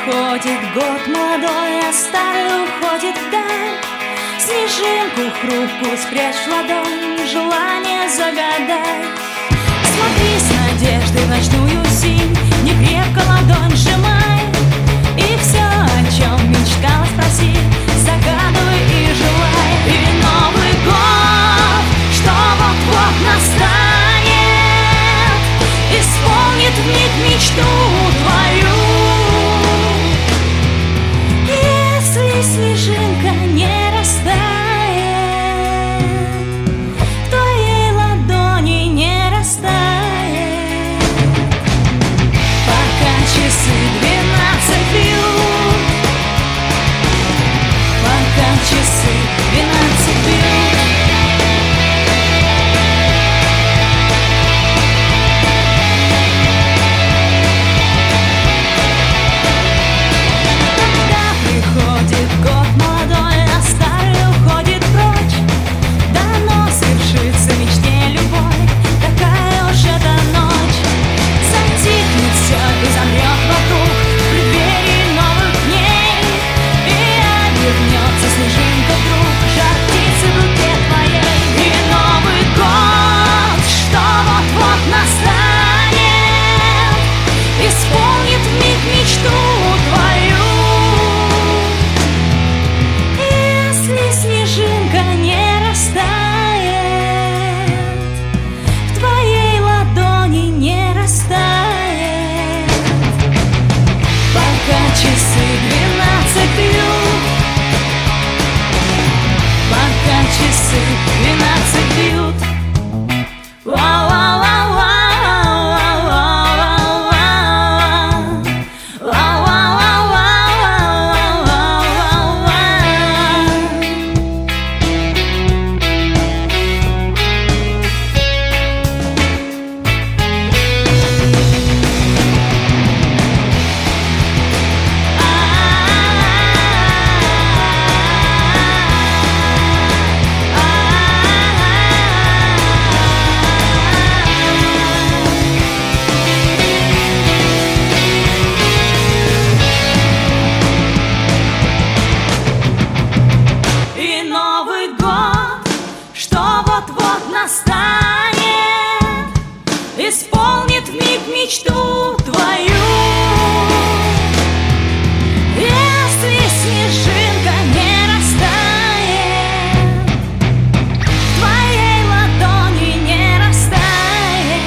приходит год молодой, а старый уходит вдаль. Снежинку хрупкую спрячь в ладонь, желание загадай. Смотри с надеждой в ночную синь, не крепко ладонь сжимай. И все, о чем мечтала, спроси, загадывай и желай. И Новый год, что вот-вот настанет, исполнит вмиг мечту твою. Если снежинка не растает, в твоей ладони не растает. Пока часы 12 бьют, пока часы 12 бьют. Часы 12 бьют, пока часы 12 бьют. Настанет, исполнит вмиг мечту твою. Если снежинка не растает, в твоей ладони не растает.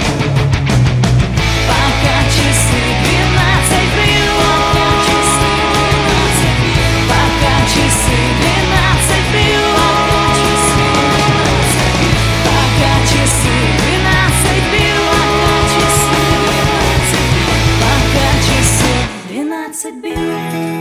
Пока часы 12 бьют, пока часы 12 бьют. Часы 12 бьют, пока часы 12 бьют.